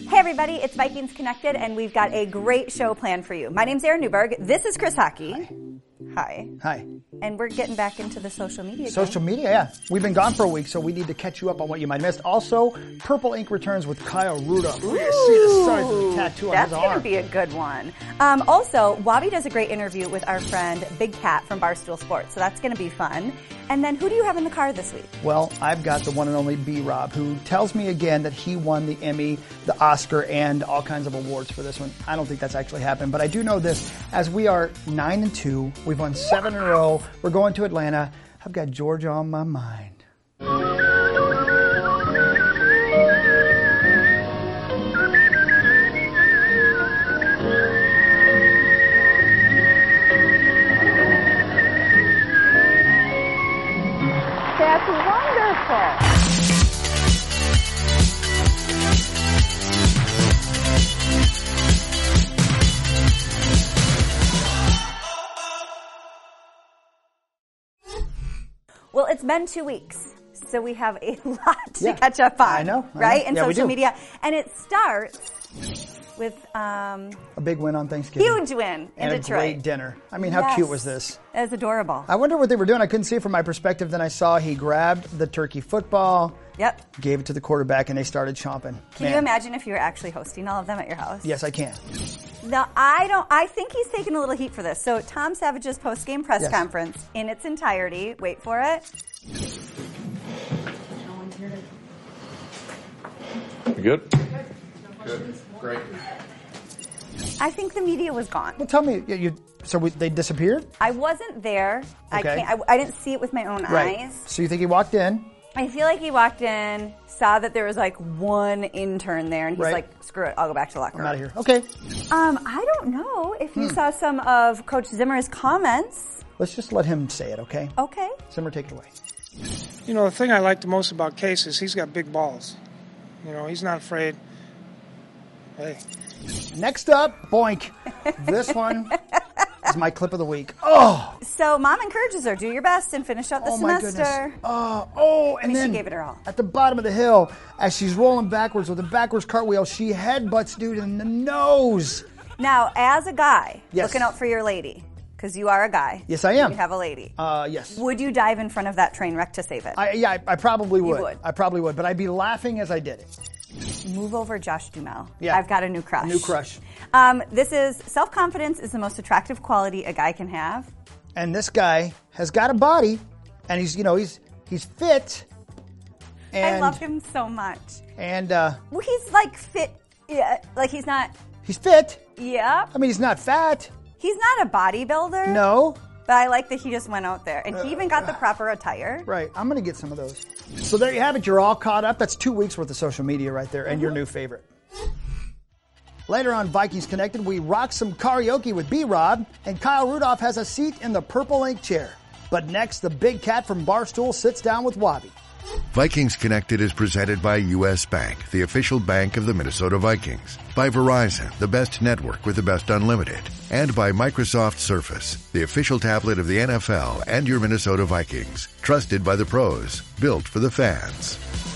Hey everybody, it's Vikings Connected, and we've got a great show planned for you. My name's Erin Newberg. This is Chris Hockey. Hi. Hi. And we're getting back into the social media. Social media, yeah. We've been gone for a week, so we need to catch you up on what you might have missed. Also, Purple Ink returns with Kyle Rudolph. Ooh, see the size of the tattoo on his arm. That's going to be a good one. Also, Wabi does a great interview with our friend Big Cat from Barstool Sports, so that's going to be fun. And then who do you have in the car this week? Well, I've got the one and only B-Rob, who tells me again that he won the Emmy, the Oscar, and all kinds of awards for this one. I don't think that's actually happened, but I do know this. As we are 9-2, we've won 7 in a row. We're going to Atlanta. I've got Georgia on my mind. That's wonderful. Well, it's been 2 weeks, so we have a lot to catch up on. I know. Right? In yeah, social media. And it starts with a big win on Thanksgiving. Huge win in Detroit. And a great dinner. I mean, how cute was this? It was adorable. I wonder what they were doing. I couldn't see it from my perspective. Then I saw he grabbed the turkey football. Yep. Gave it to the quarterback, and they started chomping. Can you imagine if you were actually hosting all of them at your house? Yes, I can. Now, I think he's taking a little heat for this. So Tom Savage's post-game press conference in its entirety, wait for it. You good? Good. Great. I think the media was gone. Well, tell me, they disappeared? I wasn't there. Okay. I didn't see it with my own eyes. So you think he walked in? I feel like he walked in, saw that there was like one intern there, and he's like, screw it, I'll go back to the locker room. I'm out of here. Okay. I don't know if you saw some of Coach Zimmer's comments. Let's just let him say it, okay? Okay. Zimmer, take it away. You know, the thing I like the most about Case is he's got big balls. You know, he's not afraid. Hey. Next up, boink. This one is my clip of the week. Oh! So Mom encourages her, do your best and finish out the semester. My goodness. And then she gave it her all. At the bottom of the hill, as she's rolling backwards with a backwards cartwheel, she headbutts dude in the nose. Now, as a guy, looking out for your lady, because you are a guy. Yes, I am. You have a lady. Yes. Would you dive in front of that train wreck to save it? I probably would. You would. I probably would, but I'd be laughing as I did it. Move over Josh Duhamel. Yeah. I've got a new crush. New crush. This is self-confidence is the most attractive quality a guy can have. And this guy has got a body, and he's fit. And I love him so much. And well, he's like fit. Yeah, like he's not. He's fit. Yeah. I mean, he's not fat. He's not a bodybuilder. No. But I like that he just went out there. And he even got the proper attire. Right. I'm going to get some of those. So there you have it. You're all caught up. That's 2 weeks worth of social media right there and your new favorite. Later on Vikings Connected, we rock some karaoke with B-Rob, and Kyle Rudolph has a seat in the Purple Ink chair. But next, the Big Cat from Barstool sits down with Wabi. Vikings Connected is presented by U.S. Bank, the official bank of the Minnesota Vikings. By Verizon, the best network with the best unlimited. And by Microsoft Surface, the official tablet of the NFL and your Minnesota Vikings. Trusted by the pros, built for the fans.